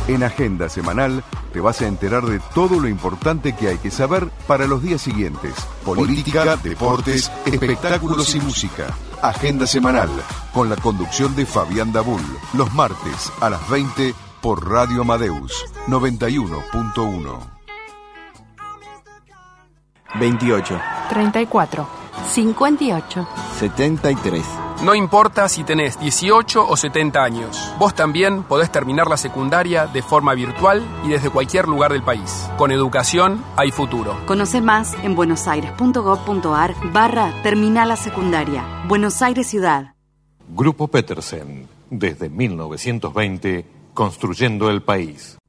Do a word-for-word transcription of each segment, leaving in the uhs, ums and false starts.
En Agenda Semanal te vas a enterar de todo lo importante que hay que saber para los días siguientes. Política, deportes, espectáculos y música. Agenda Semanal, con la conducción de Fabián Dabul, los martes a las veinte por Radio Amadeus noventa y uno punto uno. veintiocho, treinta y cuatro, cincuenta y ocho, setenta y tres. No importa si tenés dieciocho o setenta años, vos también podés terminar la secundaria de forma virtual y desde cualquier lugar del país. Con educación hay futuro. Conoce más en buenosaires.gov.ar barra terminal la secundaria. Buenos Aires Ciudad. Grupo Petersen, desde mil novecientos veinte, construyendo el país.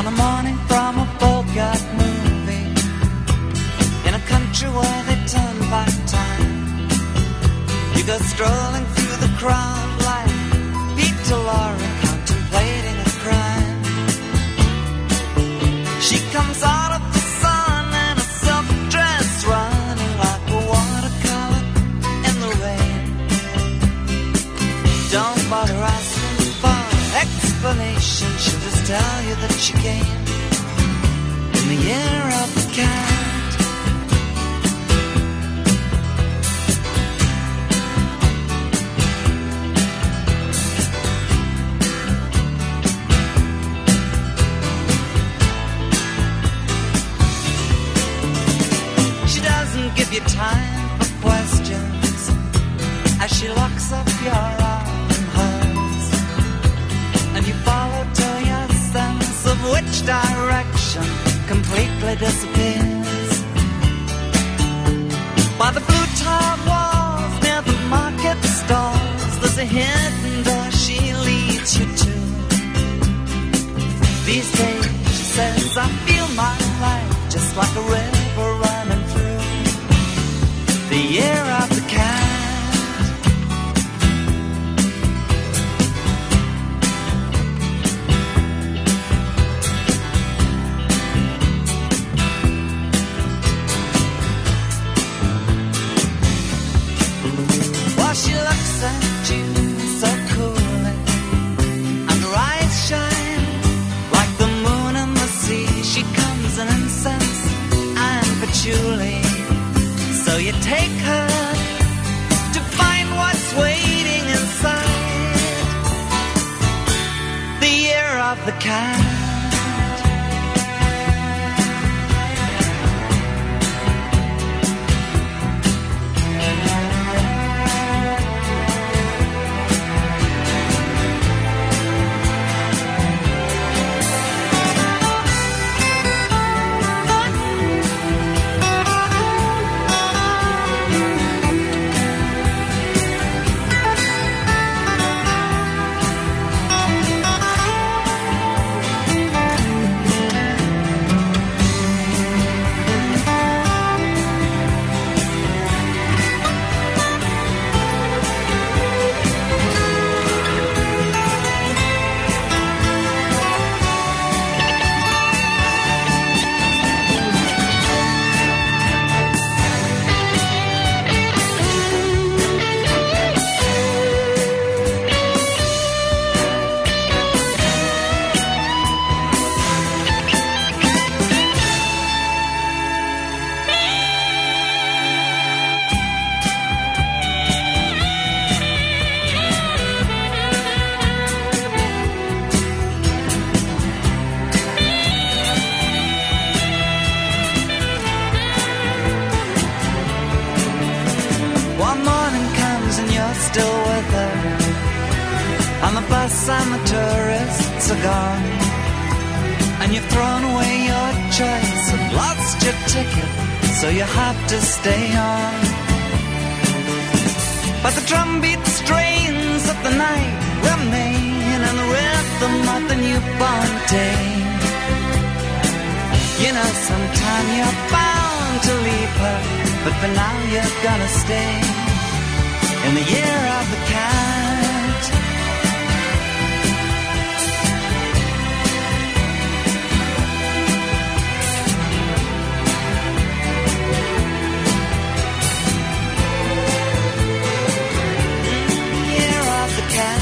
a morning from a Bogart movie, in a country where they turn back time. You go strolling through the crowd like Peter Lorre contemplating a crime. She comes out of the sun in a silk dress, running like a watercolor in the rain. Don't bother asking for explanation, she'll just tell you that she came in the year of the cat. She doesn't give you time for questions as she locks up your arm in hers, and you follow till your sense of which direction completely disappears. By the blue tiled walls near the market stalls, there's a hidden door she leads you to. These days, she says, I feel my life just like a river running through the year of the cat. While she looks at you so coolly, and her eyes shine like the moon and the sea. She comes in incense and patchouli, so you take her to find what's waiting inside the year of the cat. One morning comes and you're still with her, and the bus and the tourists are gone, and you've thrown away your choice and lost your ticket, so you have to stay on. But the drumbeat strains of the night remain, and the rhythm of the newborn day. You know sometime you're bound to leave her, but for now you're gonna stay in the year of the cat. Year of the cat.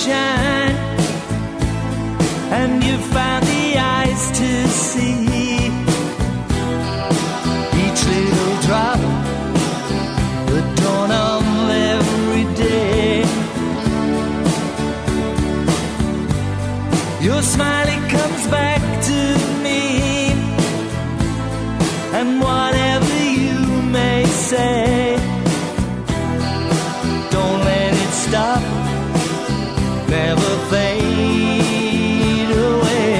shine, and you found the eyes to see each little drop, the dawn of every day. Your smile, it comes back to me, and whatever you may say, don't let it stop, never fade away.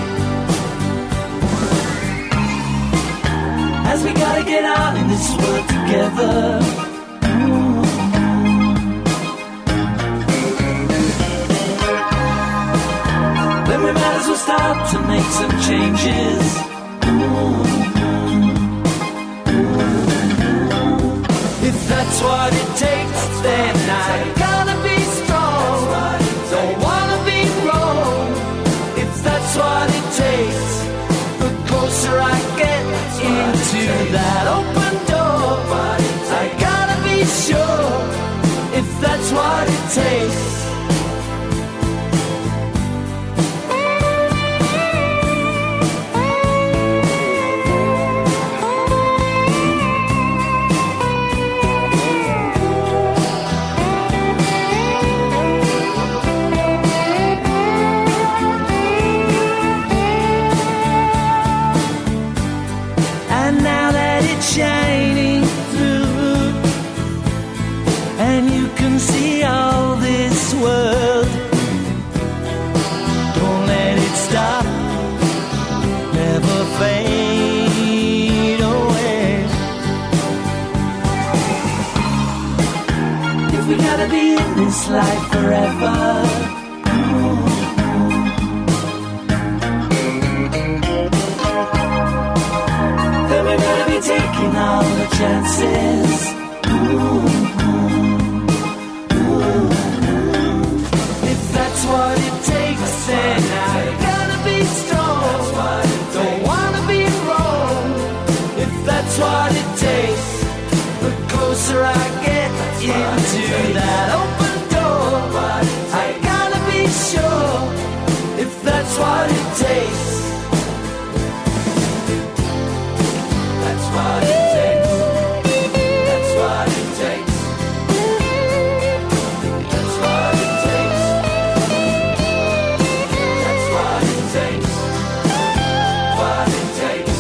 As we gotta get on in this world together. Then we might as well start to make some changes. If that's what it takes, then I gotta be strong. Don't wanna be wrong. If that's what it takes, the closer I get into that open door, I gotta be sure. If that's what it takes. Shining through, and you can see all this world. Don't let it stop, never fade away. If we gotta be in this life forever, taking all the chances. Ooh, ooh, ooh. If that's what it takes, then I gotta be strong. Don't wanna be wrong. If that's what it takes, the closer I get into that open door, I gotta be sure. If that's what it takes. That's what it takes. That's what it takes. That's what it takes. That's what it takes. What it takes.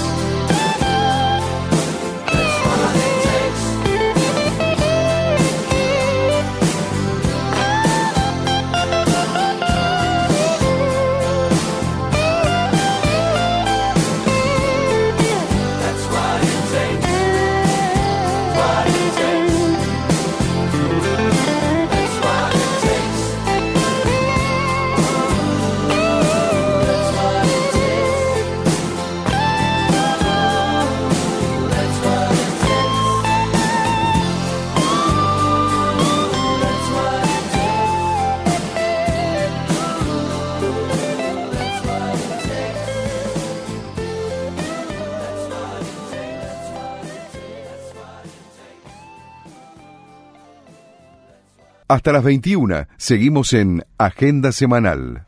That's what it takes. Hasta las veintiuna, seguimos en Agenda Semanal.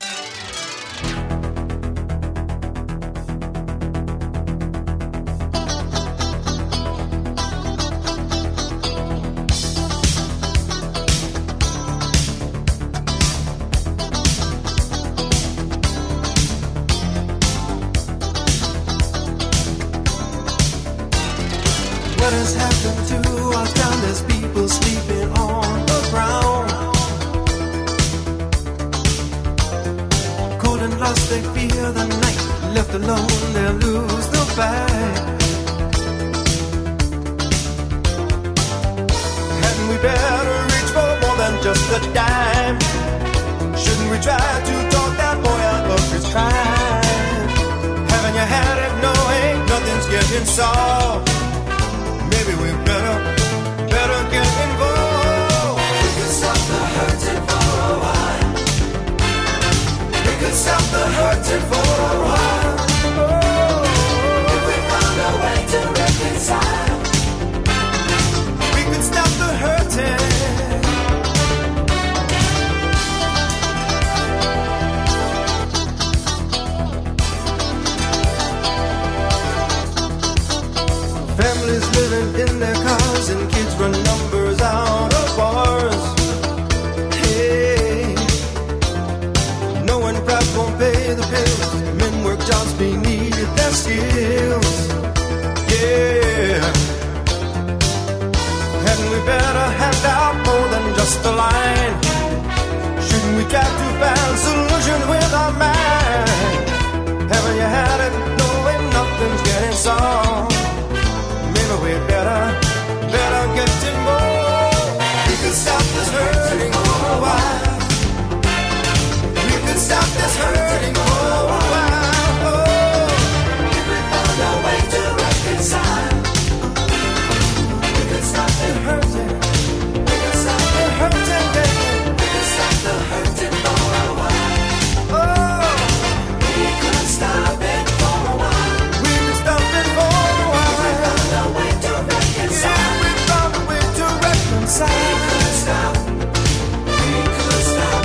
What has happened to us down? There's people sleeping on the ground. Cold and lost, they fear the night. Left alone, they'll lose the fight. Hadn't we better reach for more than just a dime? Shouldn't we try to talk that boy out of his crime? Haven't you had it knowing nothing's getting solved? Maybe we better, better get involved. We could stop the hurting for a while. We could stop the hurting for a while. Oh, if we found a way to reconcile, we could stop the hurting. living in their cars and kids run numbers out of bars. Hey, knowing crap won't pay the bills, men work jobs beneath their skills. Yeah, hadn't we better hand out more than just a line? Shouldn't we try to find solutions with our mind? Haven't you had it knowing nothing's getting solved? Maybe we better, better get to more. We could stop this hurting for a while. We could stop this hurting for a while. Oh, if we found a way to reconcile, we could stop the hurting. We could stop the hurting, baby. We could stop the hurting for a while. Oh, we could stop it for a while. We could stop it for a while. If we found a way to reconcile, if we found a way to reconcile, we could stop. We could stop.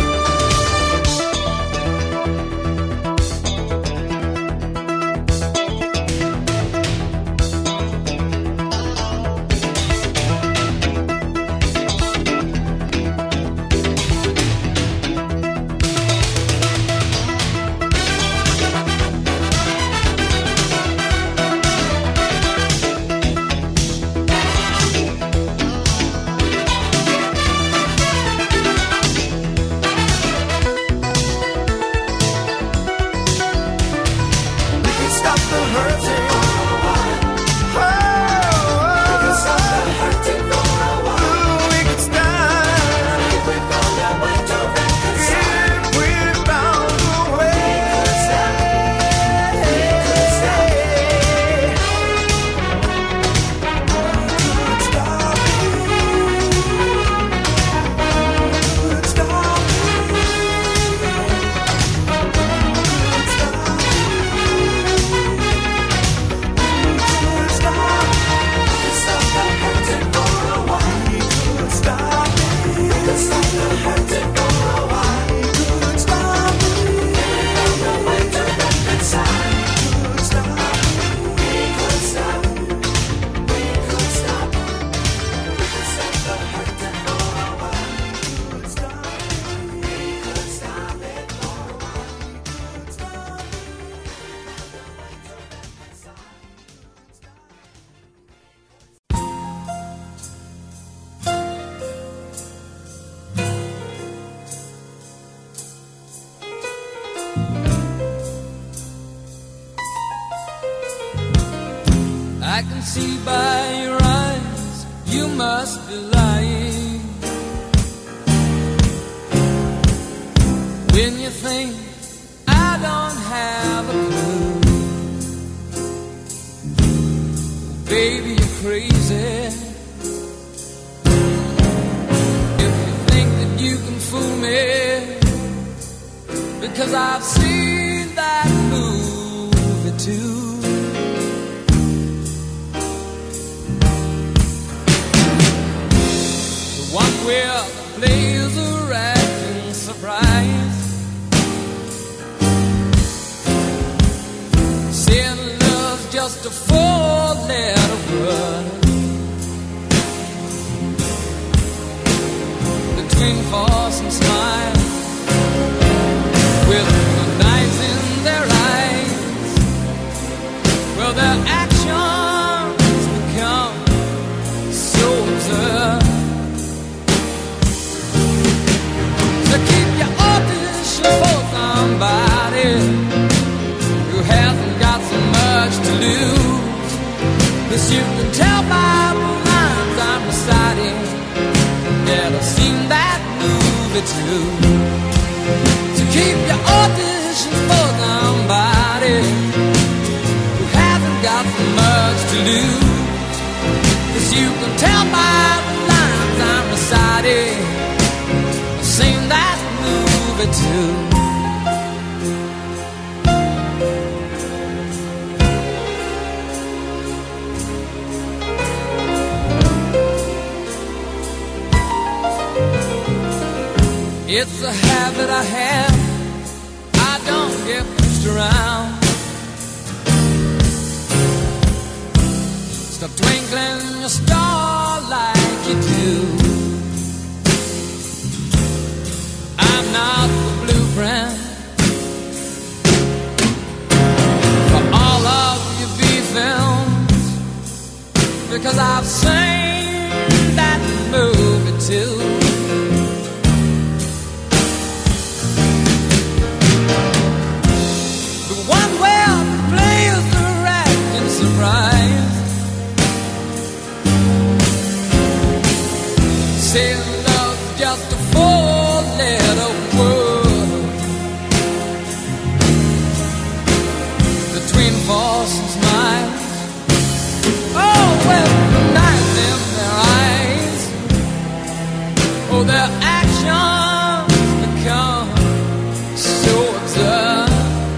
We could stop the hurting. Oh, we could stop the hurting for a while. We could stop. If we found a way to reconcile. If we found a way. We could stop. We could stop. We could stop. We could stop. I can see by your eyes you must be lying when you think I don't have a clue. Baby, you're crazy if you think that you can fool me, because I've seen that movie too. One where the players are acting surprised, saying love's just a four-letter word. Between force and smile, with the knives in their eyes, well, their actions become so absurd. To keep your audition for somebody who hasn't got so much to lose, 'cause you can tell by the lines I'm reciting that I've seen that movie too. To keep your audition for somebody who hasn't got so much to lose, 'cause you can tell by the lines I'm reciting seen that movie too. It's a habit I have, I don't get pushed around. Stop twinkling your star like you do. I'm not the blueprint for all of your B films, because I've seen that movie too. The one where the players are acting surprised, saying love's just a four-letter word between false and smiles. Oh, well, the knife in their eyes. Oh, their actions become so absurd.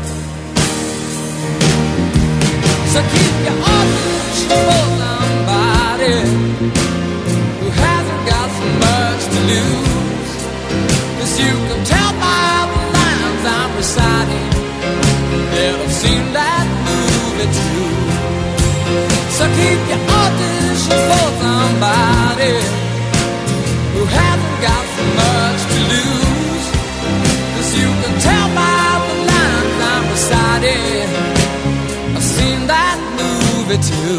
So keep your audition for somebody who hasn't got so much to lose. 'Cause you can tell by the lines I'm reciting that I've seen that movie too. So keep your audition for somebody who hasn't got so much to lose. 'Cause you can tell by the lines I'm reciting I've seen that movie too.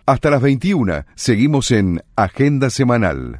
Hasta las veintiuna, seguimos en Agenda Semanal.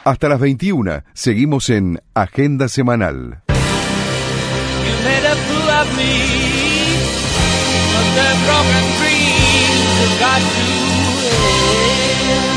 Hasta las veintiuna, seguimos en Agenda Semanal. You made a fool of me, but the broken dreams have got to end.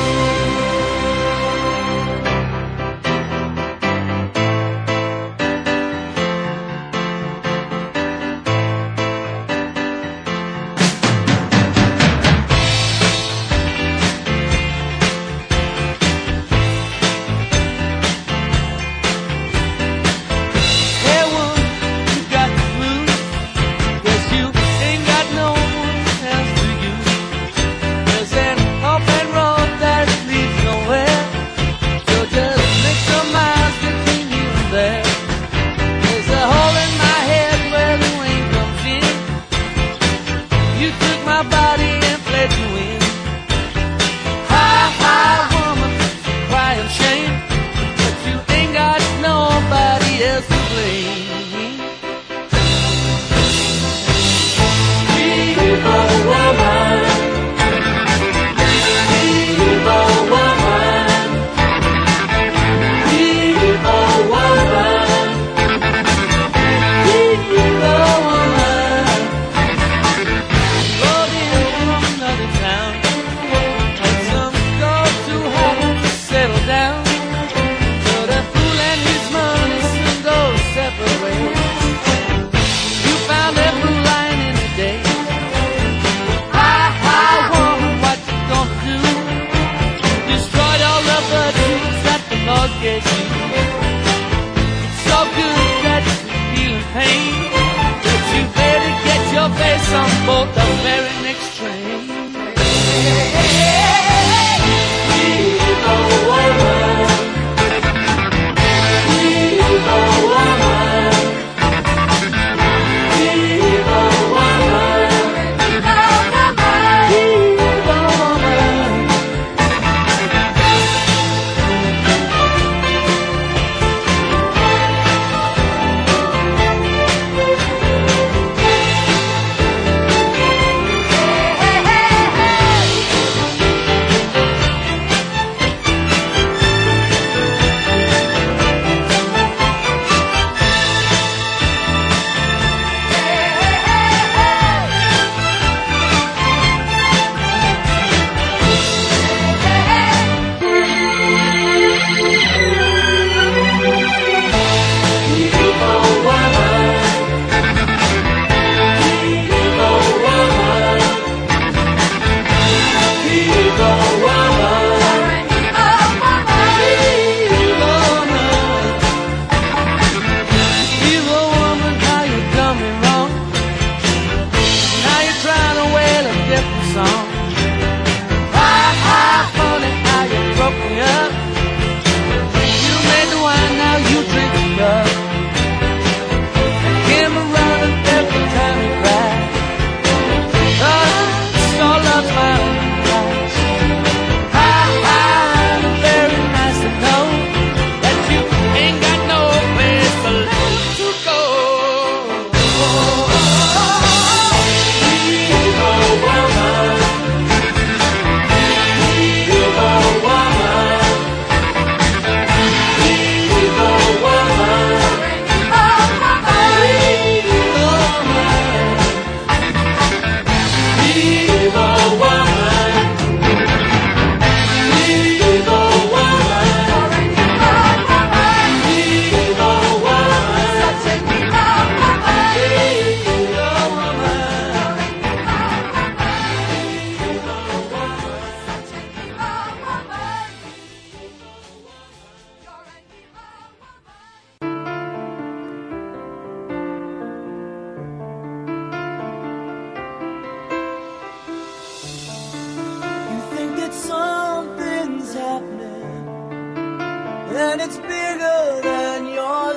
and it's bigger than your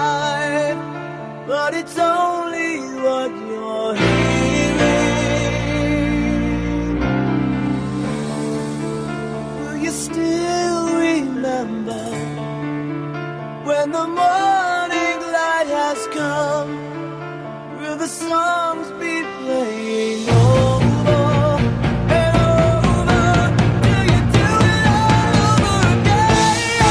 life, but it's only what you're hearing. Will you still remember when the morning light has come? Will the songs be playing over? And over, till you do it all over again?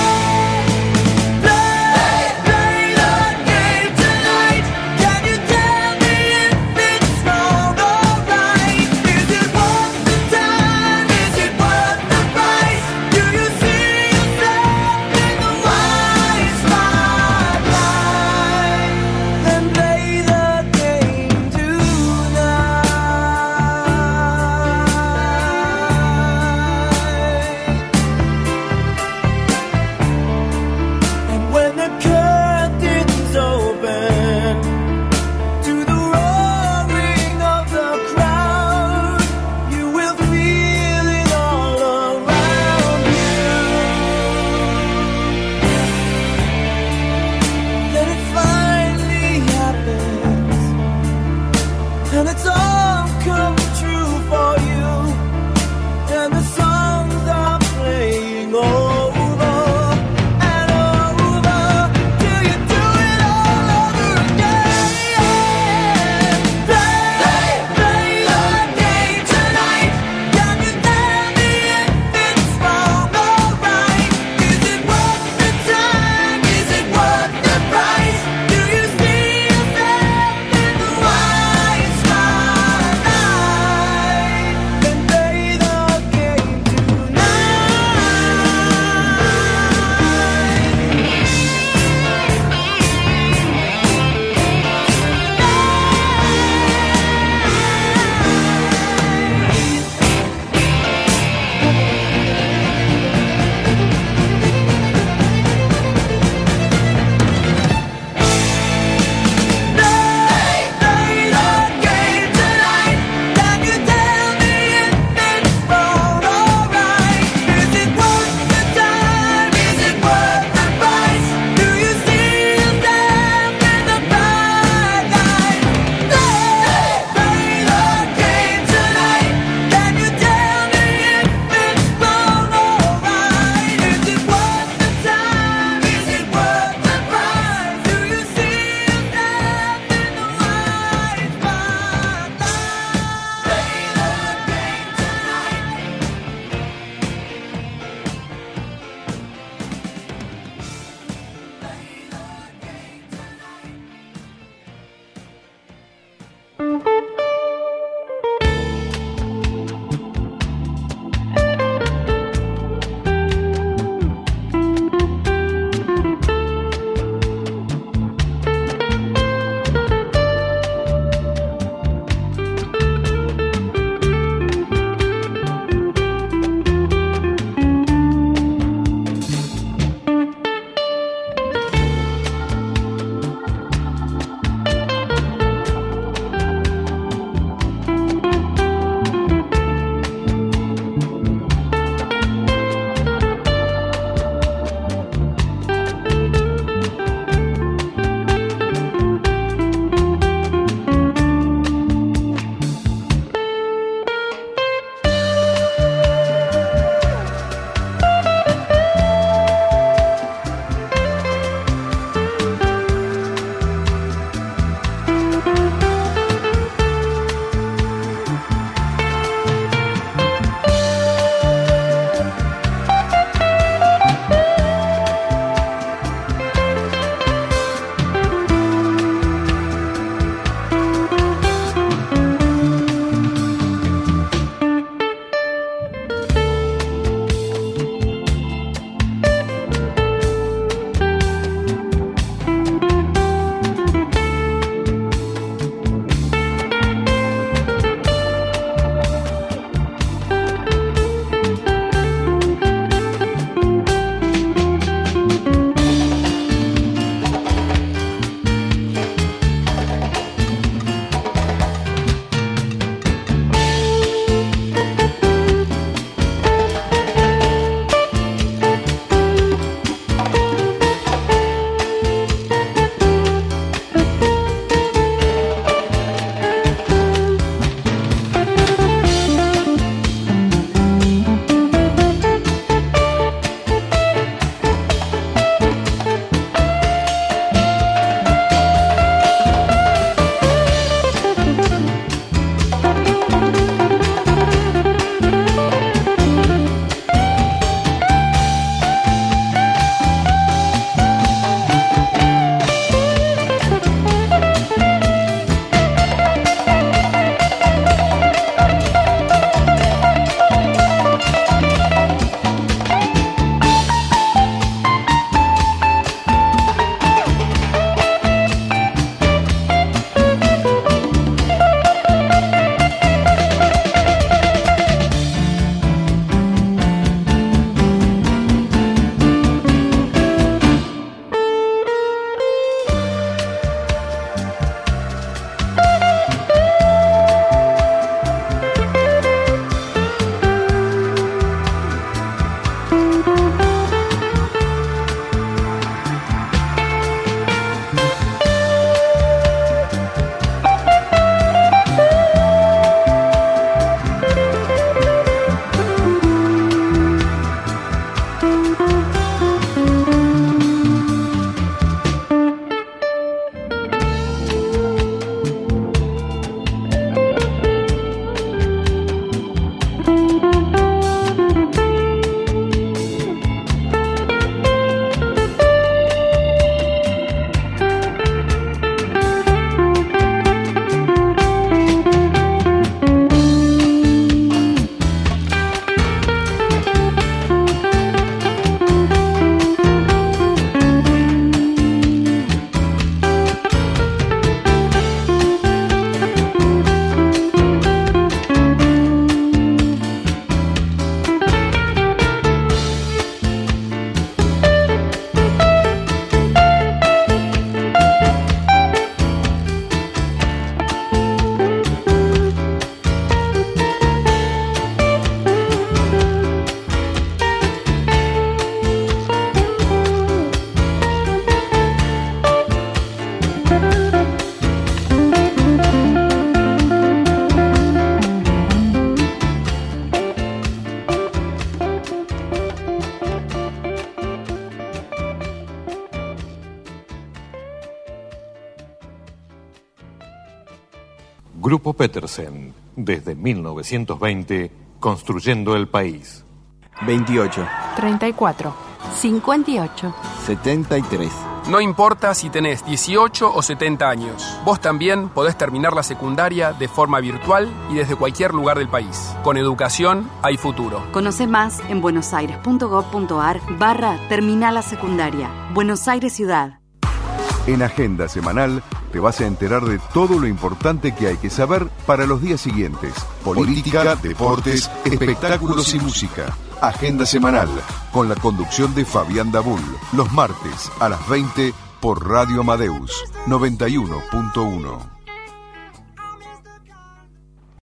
Grupo Petersen, desde mil novecientos veinte, construyendo el país. veintiocho, treinta y cuatro, cincuenta y ocho. setenta y tres. No importa si tenés dieciocho o setenta años, vos también podés terminar la secundaria de forma virtual y desde cualquier lugar del país. Con educación hay futuro. Conoce más en buenosaires.gov.ar barra terminal la secundaria. Buenos Aires Ciudad. En Agenda Semanal te vas a enterar de todo lo importante que hay que saber para los días siguientes. Política, deportes, espectáculos y música. Agenda Semanal, con la conducción de Fabián Dabul, los martes a las veinte por Radio Amadeus noventa y uno punto uno.